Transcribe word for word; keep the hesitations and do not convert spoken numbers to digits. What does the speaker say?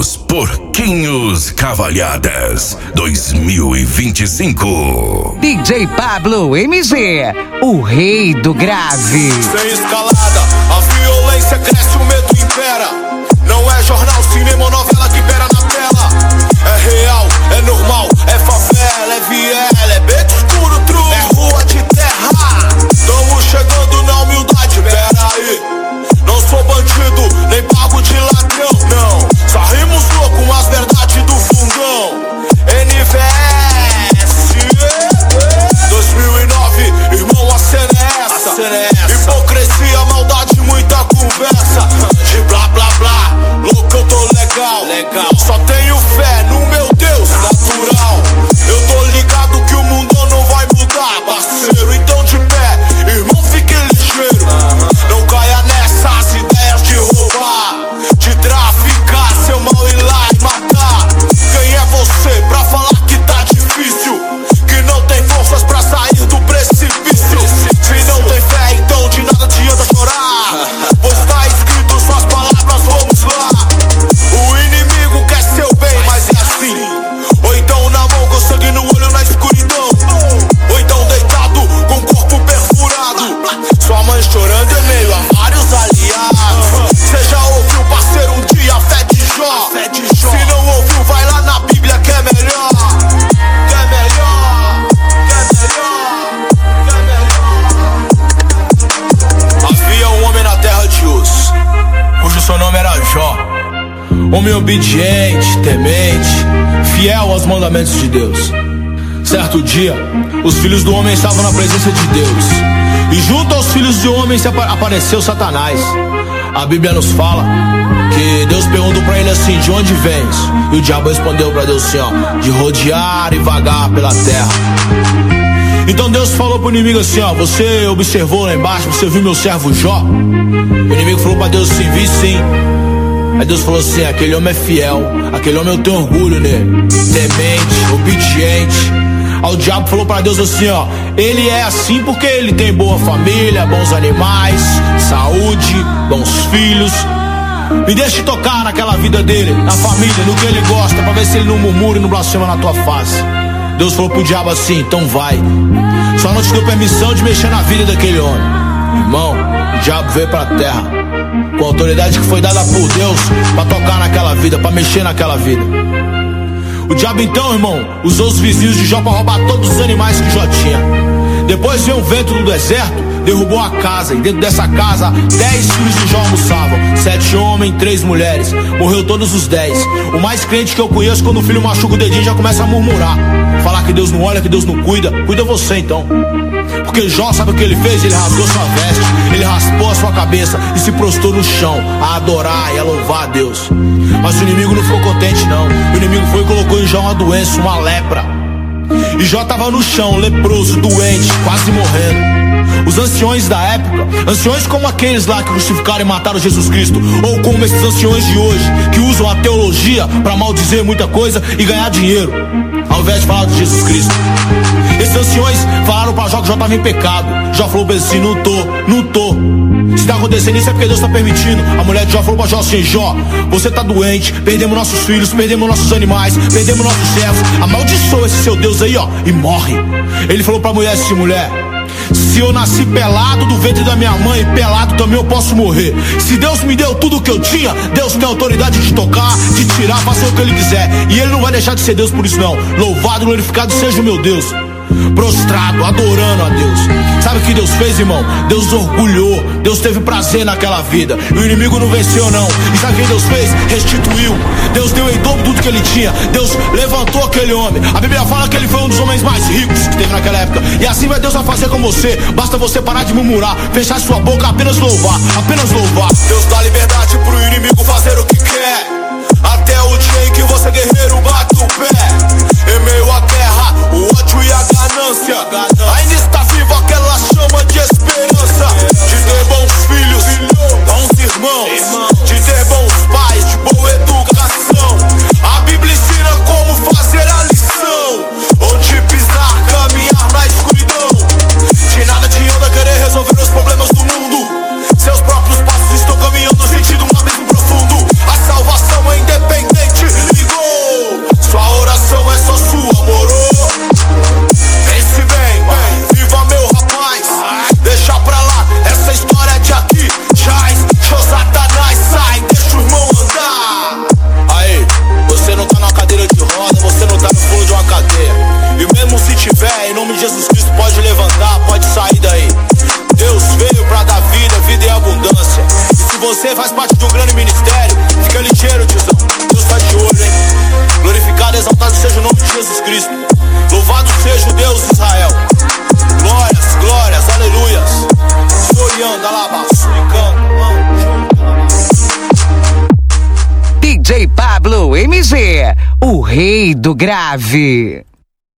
Os Porquinhos Cavalhadas dois mil e vinte e cinco. D J Pablo M G, o rei do grave. Sem escalada, a violência cresce, o medo impera. Não é jornal, cinema ou novela que impera na tela. É real, é normal, é favela, é viela, é beco escuro, true, é rua de terra. Tamo chegando na humildade, pera aí. Não sou bandido, nem pago de ladrão, não. Só rimos louco com as verdades do fundão. N V S dois mil e nove, irmão, a cena é essa. Hipocrisia, maldade, muita conversa. De blá blá blá, louco eu tô legal, legal. Só tenho fé no meu Deus natural. Eu tô ligado que o mundo não vai mudar, parceiro, então de pé, irmão, fique ligeiro. Não caia nessas ideias de roubar, de traficar, seu mal ir lá e matar. Quem é você pra falar que tá difícil? Que não tem forças pra sair do precipício. Se não tem fé, então de nada adianta chorar, pois tá escrito suas palavras, vamos lá. O inimigo quer seu bem, mas é assim. Ou então na mão com sangue no olho na escuridão, ou então deitado com o corpo perfurado. Sua mãe chorando em meio a vários aliados. Cê já ouviu, parceiro, um dia a fé de Jó? Se não ouviu, vai lá na Bíblia que é melhor. Que é melhor, que é melhor, que é melhor. Havia um homem na terra de Uz, cujo seu nome era Jó. Homem obediente, temente, fiel aos mandamentos de Deus. Certo dia, os filhos do homem estavam na presença de Deus, e junto aos filhos do homem se apa- apareceu Satanás. A Bíblia nos fala que Deus perguntou pra ele assim: de onde vens? E o diabo respondeu pra Deus assim, ó: de rodear e vagar pela terra. Então Deus falou pro inimigo assim, ó: você observou lá embaixo, você viu meu servo Jó? O inimigo falou pra Deus assim: vi sim. Aí Deus falou assim: aquele homem é fiel, aquele homem eu tenho orgulho nele, temente, obediente. Aí o diabo falou pra Deus assim, ó: ele é assim porque ele tem boa família, bons animais, saúde, bons filhos. Me deixe tocar naquela vida dele, na família, no que ele gosta, pra ver se ele não murmura e não blasfema na tua face. Deus falou pro diabo assim: então vai, só não te deu permissão de mexer na vida daquele homem. Irmão, o diabo veio pra terra com a autoridade que foi dada por Deus pra tocar naquela vida, pra mexer naquela vida. O diabo então, irmão, usou os vizinhos de Jó pra roubar todos os animais que Jó tinha. Depois veio um vento do deserto, derrubou a casa, e dentro dessa casa dez filhos de Jó almoçavam. Sete homens, três mulheres. Morreu todos os dez. O mais crente que eu conheço, quando o filho machuca o dedinho, já começa a murmurar, falar que Deus não olha, que Deus não cuida. Cuida você então. Porque Jó, sabe o que ele fez? Ele rasgou sua veste, ele raspou a sua cabeça e se prostrou no chão a adorar e a louvar a Deus. Mas o inimigo não ficou contente não. O inimigo foi e colocou em Jó uma doença, uma lepra. E Jó estava no chão, leproso, doente, quase morrendo. Os anciões da época, anciões como aqueles lá que crucificaram e mataram Jesus Cristo, ou como esses anciões de hoje, que usam a teologia para maldizer muita coisa e ganhar dinheiro, ao invés de falar de Jesus Cristo. Esses anciões falaram pra Jó que Jó estava em pecado. Jó falou pra ele assim: não tô, não tô. Se tá acontecendo isso é porque Deus tá permitindo. A mulher de Jó falou pra Jó assim: Jó, você tá doente, perdemos nossos filhos, perdemos nossos animais, perdemos nossos servos. Amaldiçoa esse seu Deus aí, ó, e morre. Ele falou pra mulher assim: mulher, se eu nasci pelado do ventre da minha mãe, pelado também eu posso morrer. Se Deus me deu tudo o que eu tinha, Deus tem autoridade de tocar, de tirar, fazer o que Ele quiser. E Ele não vai deixar de ser Deus por isso não. Louvado e glorificado seja o meu Deus. Prostrado, adorando a Deus. Sabe o que Deus fez, irmão? Deus orgulhou, Deus teve prazer naquela vida. E o inimigo não venceu não. E sabe o que Deus fez? Restituiu. Deus deu em dobro tudo que ele tinha. Deus levantou aquele homem. A Bíblia fala que ele foi um dos homens mais ricos que teve naquela época. E assim vai Deus vai fazer com você. Basta você parar de murmurar, fechar sua boca, apenas louvar, apenas louvar. Deus dá liberdade pro inimigo fazer o que quer, até o dia em que você, guerreiro, bate o pé. Em meio à terra, o ódio e a ganância, ainda está viva aquela chama de esperança, de ter bons filhos, bons irmãos, de ter bons pais, de boa educação. A Bíblia ensina como fazer a lição, onde pisar, caminhar na escuridão. De nada adianta querer resolver os problemas do mundo, seus próprios passos estão caminhando sem também faz parte de um grande ministério. Fica ligeiro, tiozão, Deus tá de olho, hein? Glorificado, exaltado seja o nome de Jesus Cristo. Louvado seja o Deus de Israel. Glórias, glórias, aleluias. Soriando, alabaço, D J Pablo M G, o rei do grave.